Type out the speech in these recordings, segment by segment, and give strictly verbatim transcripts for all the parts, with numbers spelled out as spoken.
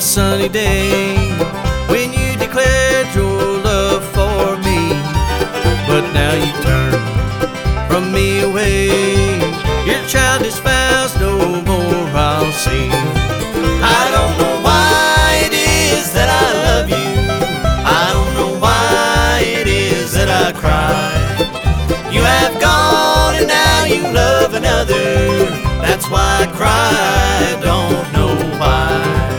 sunny day when you declared your love for me. But now you turn from me away. Your childish vows no more I'll see. I don't know why it is that I love you. I don't know why it is that I cry. You have gone and now you love another. That's why I cry. I don't know why.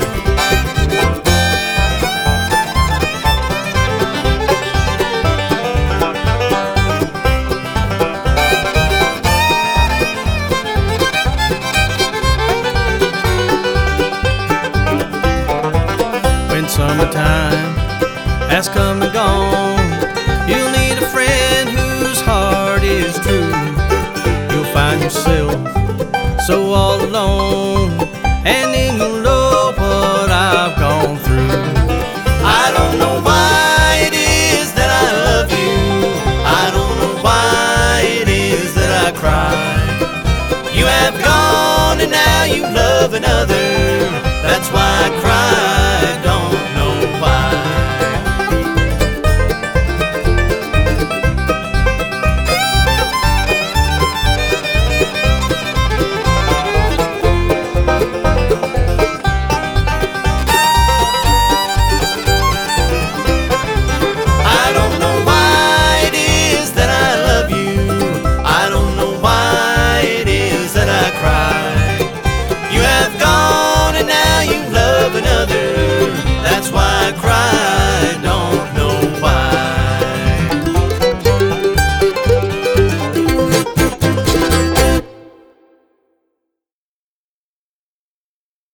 When summertime has come and gone, you'll need a friend whose heart is true. You'll find yourself so all alone, and then you'll know what I've gone through. I don't know why it is that I love you. I don't know why it is that I cry. You have gone and now you love another. That's why I cry. I don't know why. That's why I cry.